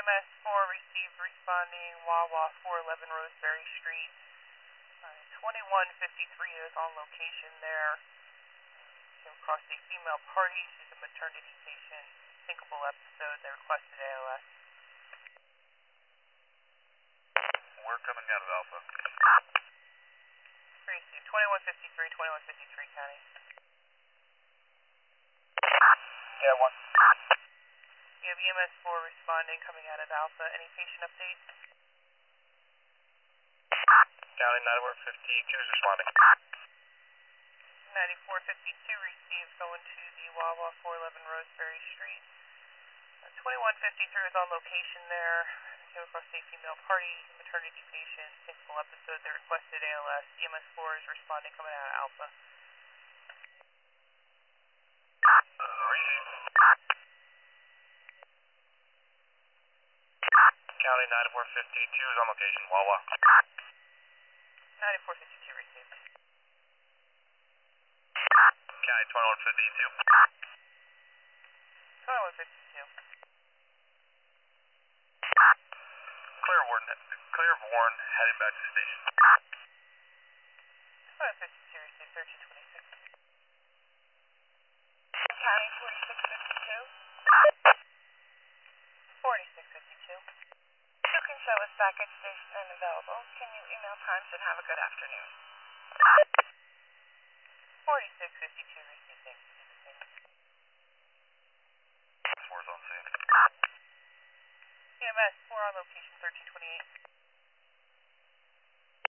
EMS 4 received responding Wawa 411 Roseberry Street. 2153 is on location there. Came across a female party. She's a maternity patient. Syncopal episode. They requested ALS. We're coming out of Alpha. Received 2153 County. Yeah, one. You have EMS 4 responding coming out of Alpha. Any patient updates? County 9452 is responding. 9452 received going to the Wawa 411 Roseberry Street. 2153 is on location there. Came across a female party, maternity patient, syncopal episode. They requested ALS. EMS 4 is responding coming out of Alpha. County 9452 is on location, Wawa. 9452 received. County 2152. 2152. Claireborn heading back to the station. 2152 received 1326. County 4652. 4652. You can show us back at station and available. Can you email times and have a good afternoon? 4652 received. Thank you. 4's on scene. EMS 4 on location 1328.